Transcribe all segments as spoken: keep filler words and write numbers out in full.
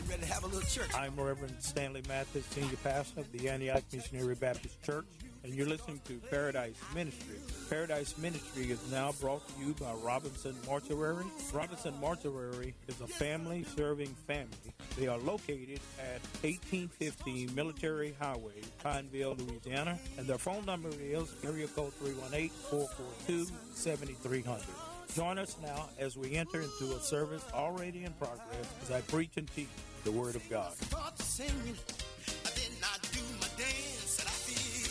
ready to have a little church. I'm Reverend Stanley Mathis, Senior Pastor of the Antioch Missionary Baptist Church, and you're listening to Paradise Ministry. Paradise Ministry is now brought to you by Robinson Mortuary. Robinson Mortuary is a family-serving family. They are located at eighteen fifty Military Highway, Pineville, Louisiana, and their phone number is area code three one eight, four four two, seven three zero zero. Join us now as we enter into a service already in progress as I preach and teach the Word of God. Start singing, I did not do my dance, and I feel,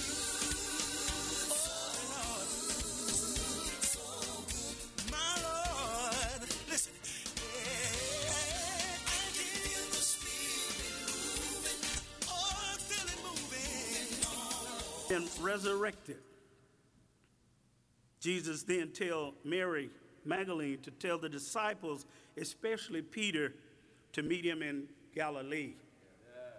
oh Lord, my Lord, listen, yeah, I can feel the Spirit moving, oh, I feel it moving. And resurrected. Jesus then tell Mary Magdalene to tell the disciples, especially Peter, to meet him in Galilee. Yeah.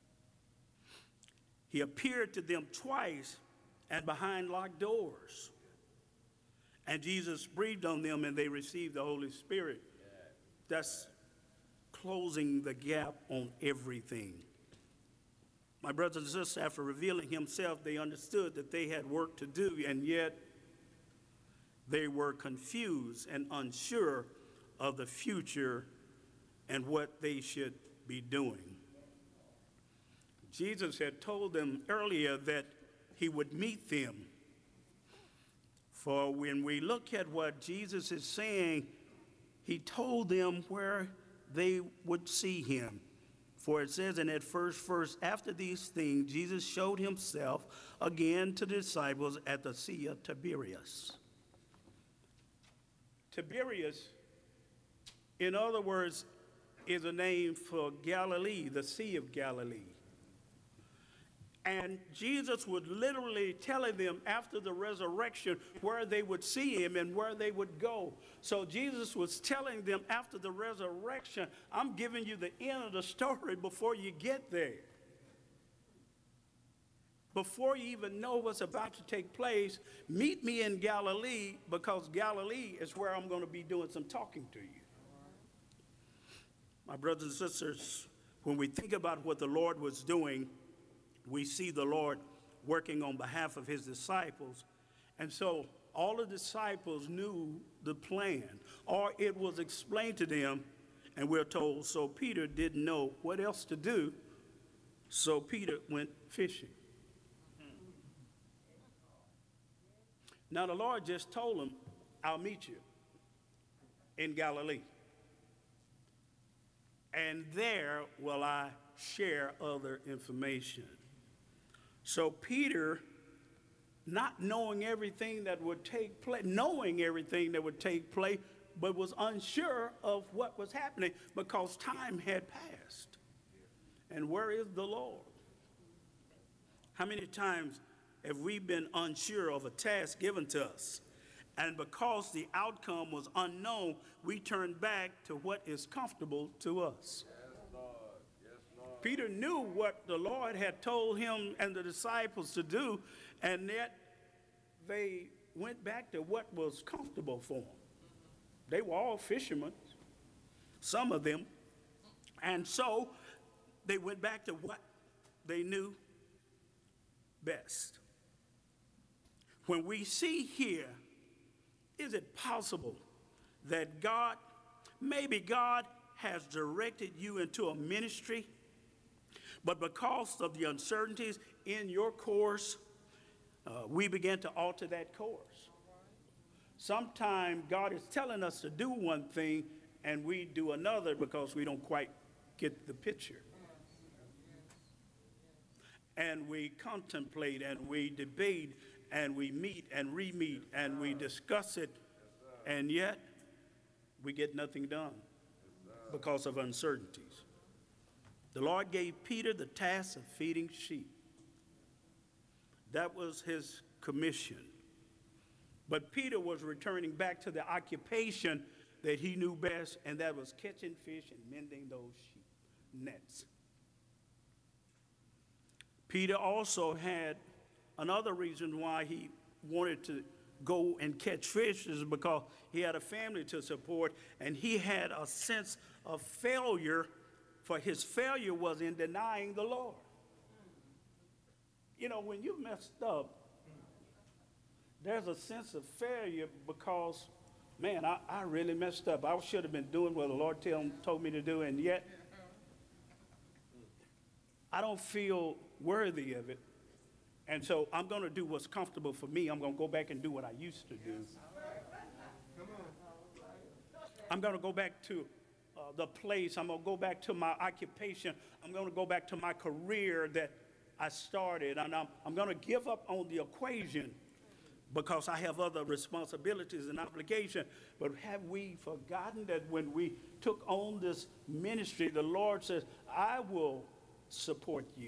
He appeared to them twice and behind locked doors. And Jesus breathed on them and they received the Holy Spirit. Yeah. That's closing the gap on everything. My brothers and sisters, after revealing himself, they understood that they had work to do, and yet they were confused and unsure of the future and what they should be doing. Jesus had told them earlier that he would meet them. For when we look at what Jesus is saying, he told them where they would see him. For it says in that first verse, after these things, Jesus showed himself again to the disciples at the Sea of Tiberias. Tiberias, in other words, is a name for Galilee, the Sea of Galilee. And Jesus was literally telling them after the resurrection where they would see him and where they would go. So Jesus was telling them after the resurrection, I'm giving you the end of the story before you get there. Before you even know what's about to take place, meet me in Galilee, because Galilee is where I'm going to be doing some talking to you. My brothers and sisters, when we think about what the Lord was doing, we see the Lord working on behalf of his disciples. And so all the disciples knew the plan, or it was explained to them, and we're told, so Peter didn't know what else to do, so Peter went fishing. Now, the Lord just told him, I'll meet you in Galilee. And there will I share other information. So Peter, not knowing everything that would take place, knowing everything that would take place, but was unsure of what was happening because time had passed. And where is the Lord? How many times have we been unsure of a task given to us, and because the outcome was unknown, we turn back to what is comfortable to us? Yes, Lord. Yes, Lord. Peter knew what the Lord had told him and the disciples to do, and yet they went back to what was comfortable for them. They were all fishermen, some of them, and so they went back to what they knew best. When we see here, is it possible that God, maybe God has directed you into a ministry, but because of the uncertainties in your course, uh, we began to alter that course. Sometimes God is telling us to do one thing and we do another because we don't quite get the picture. And we contemplate and we debate and we meet and re-meet and we discuss it, and yet we get nothing done because of uncertainties. The Lord gave Peter the task of feeding sheep. That was his commission. But Peter was returning back to the occupation that he knew best, and that was catching fish and mending those sheep nets. Peter also had another reason why he wanted to go and catch fish, is because he had a family to support, and he had a sense of failure for his failure was in denying the Lord. You know, when you messed up, there's a sense of failure because, man, I, I really messed up. I should have been doing what the Lord tell, told me to do, and yet I don't feel worthy of it. And so I'm going to do what's comfortable for me. I'm going to go back and do what I used to do. I'm going to go back to uh, the place. I'm going to go back to my occupation. I'm going to go back to my career that I started. And I'm, I'm going to give up on the equation because I have other responsibilities and obligations. But have we forgotten that when we took on this ministry, the Lord says, I will support you.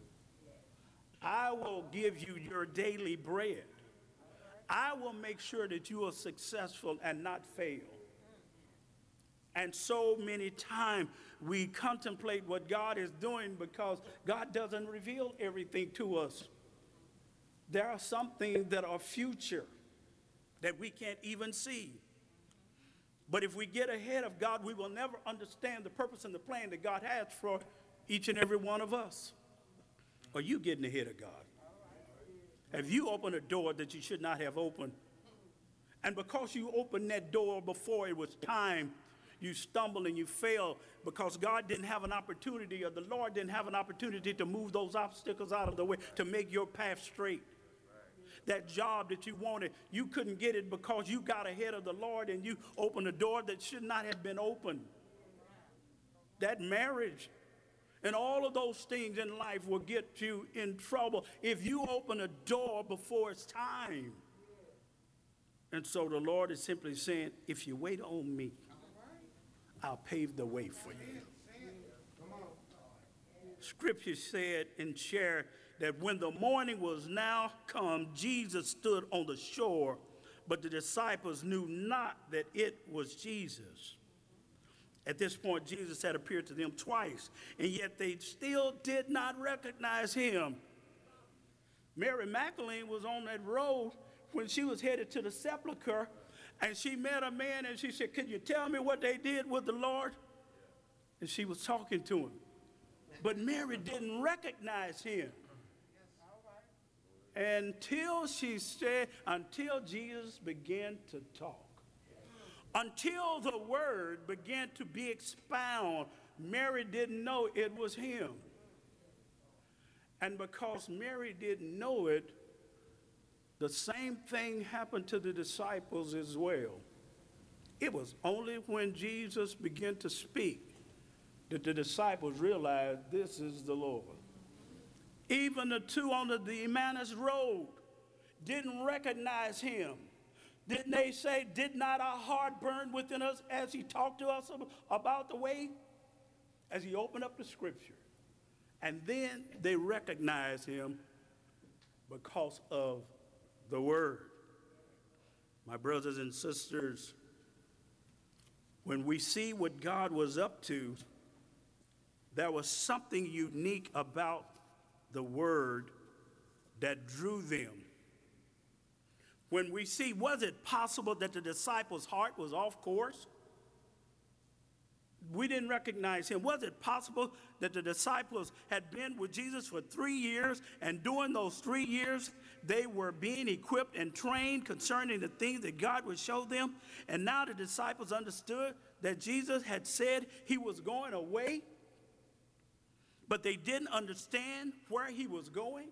I will give you your daily bread. I will make sure that you are successful and not fail. And so many times we contemplate what God is doing because God doesn't reveal everything to us. There are some things that are future that we can't even see. But if we get ahead of God, we will never understand the purpose and the plan that God has for each and every one of us. Are you getting ahead of God? Have you opened a door that you should not have opened? And because you opened that door before it was time, you stumble and you fail because God didn't have an opportunity, or the Lord didn't have an opportunity to move those obstacles out of the way to make your path straight. That job that you wanted, you couldn't get it because you got ahead of the Lord and you opened a door that should not have been opened. That marriage and all of those things in life will get you in trouble if you open a door before it's time. And so the Lord is simply saying, if you wait on me, I'll pave the way for you. Scripture said and shared that when the morning was now come, Jesus stood on the shore, but the disciples knew not that it was Jesus. At this point, Jesus had appeared to them twice, and yet they still did not recognize him. Mary Magdalene was on that road when she was headed to the sepulcher, and she met a man, and she said, "Can you tell me what they did with the Lord?" And she was talking to him. But Mary didn't recognize him. Until she said, until Jesus began to talk. Until the word began to be expounded, Mary didn't know it was him. And because Mary didn't know it, the same thing happened to the disciples as well. It was only when Jesus began to speak that the disciples realized this is the Lord. Even the two on the, the Emmaus road didn't recognize him. Didn't they say, did not our heart burn within us as he talked to us about the way? As he opened up the scripture. And then they recognized him because of the word. My brothers and sisters, when we see what God was up to, there was something unique about the word that drew them. When we see, was it possible that the disciples' heart was off course? We didn't recognize him. Was it possible that the disciples had been with Jesus for three years, and during those three years, they were being equipped and trained concerning the things that God would show them? And now the disciples understood that Jesus had said he was going away, but they didn't understand where he was going.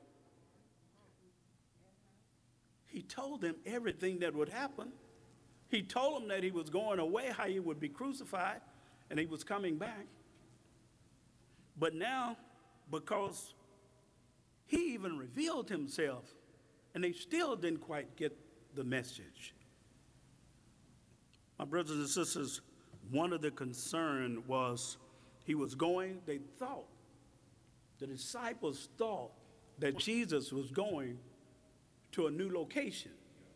He told them everything that would happen. He told them that he was going away, how he would be crucified, and he was coming back. But now, because he even revealed himself, and they still didn't quite get the message. My brothers and sisters, one of the concern was he was going, they thought, the disciples thought that Jesus was going to a new location.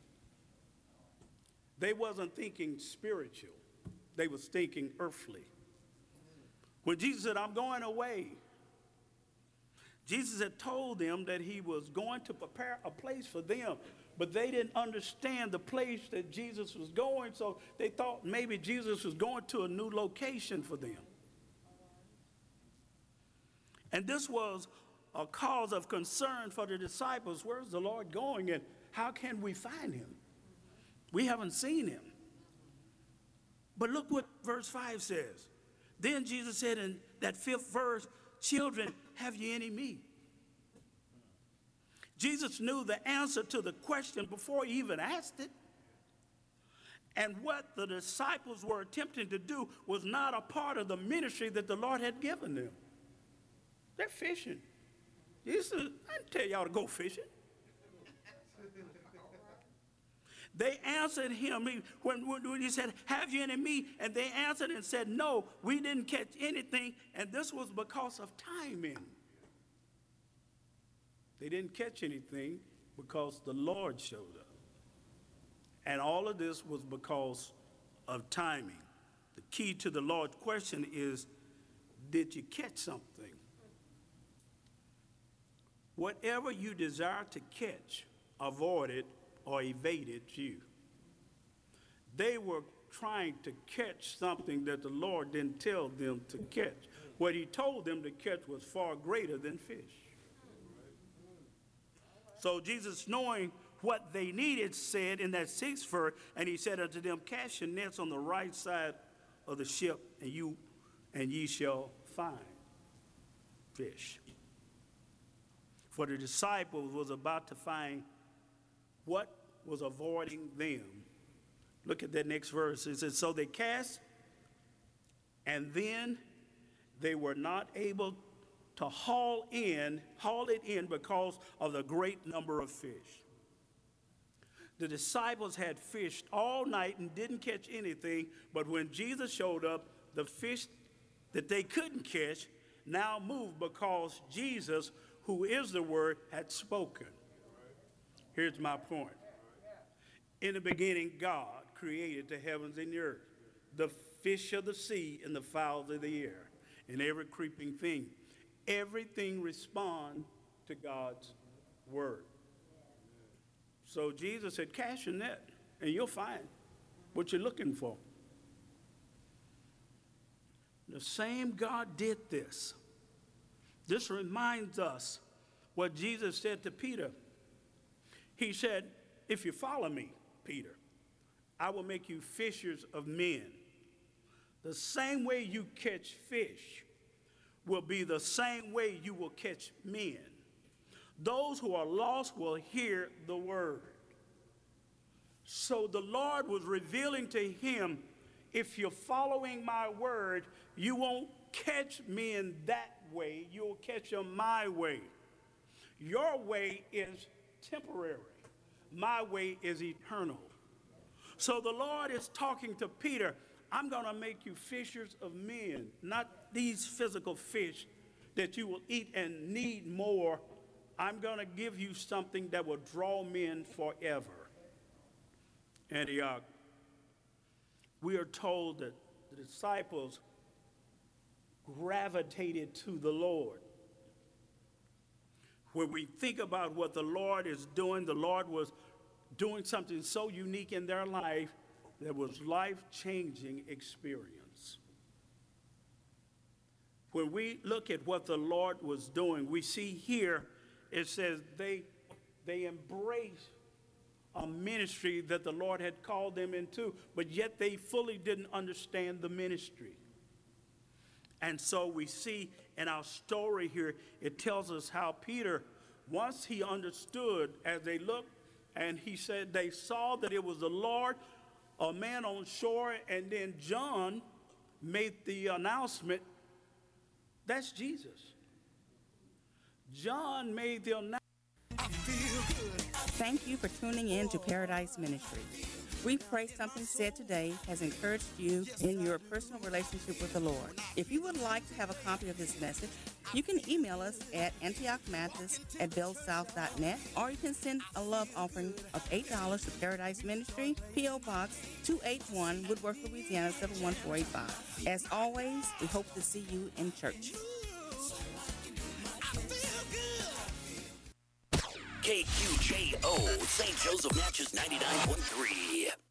They wasn't thinking spiritual. They was thinking earthly. When Jesus said, I'm going away, Jesus had told them that he was going to prepare a place for them, but they didn't understand the place that Jesus was going, so they thought maybe Jesus was going to a new location for them. And this was a cause of concern for the disciples. Where's the Lord going, and how can we find him? We haven't seen him. But look what verse five says. Then Jesus said in that fifth verse, children, have ye any meat? Jesus knew the answer to the question before he even asked it. And what the disciples were attempting to do was not a part of the ministry that the Lord had given them. They're fishing. Jesus said, I didn't tell y'all to go fishing. They answered him he, when, when he said, have you any meat? And they answered and said, no, we didn't catch anything. And this was because of timing. They didn't catch anything because the Lord showed up. And all of this was because of timing. The key to the Lord's question is, did you catch something? Whatever you desire to catch, avoid it or evade it you. They were trying to catch something that the Lord didn't tell them to catch. What he told them to catch was far greater than fish. So Jesus, knowing what they needed, said in that sixth verse, and he said unto them, cast your nets on the right side of the ship, and you and ye shall find fish. For the disciples was about to find what was avoiding them. Look at that next verse. It says, so they cast, and then they were not able to haul in, haul it in because of the great number of fish. The disciples had fished all night and didn't catch anything, but when Jesus showed up, the fish that they couldn't catch now moved because Jesus, who is the Word, had spoken. Here's my point. In the beginning, God created the heavens and the earth, the fish of the sea and the fowls of the air, and every creeping thing. Everything responds to God's word. So Jesus said, cast your net, and you'll find what you're looking for. The same God did this. This reminds us what Jesus said to Peter. He said, if you follow me, Peter, I will make you fishers of men. The same way you catch fish will be the same way you will catch men. Those who are lost will hear the word. So the Lord was revealing to him, if you're following my word, you won't catch men that way. You'll catch them my way. Your way is temporary. My way is eternal. So the Lord is talking to Peter, I'm going to make you fishers of men, not these physical fish that you will eat and need more. I'm going to give you something that will draw men forever. Antioch, we are told that the disciples gravitated to the Lord. When we think about what the Lord is doing, the Lord was doing something so unique in their life that was life-changing experience. When we look at what the Lord was doing, we see here it says they, they embraced a ministry that the Lord had called them into, but yet they fully didn't understand the ministry. And so we see in our story here, it tells us how Peter, once he understood, as they looked, and he said they saw that it was the Lord, a man on shore, and then John made the announcement, that's Jesus. John made the announcement. Thank you for tuning in to Paradise Ministry. We pray something said today has encouraged you in your personal relationship with the Lord. If you would like to have a copy of this message, you can email us at antioch mathis at bellsouth dot net, or you can send a love offering of eight dollars to Paradise Ministry, P O. Box two eighty-one, Woodworth, Louisiana seven one four eight five. As always, we hope to see you in church. K Q J O, Saint Joseph Natchez ninety-nine point three.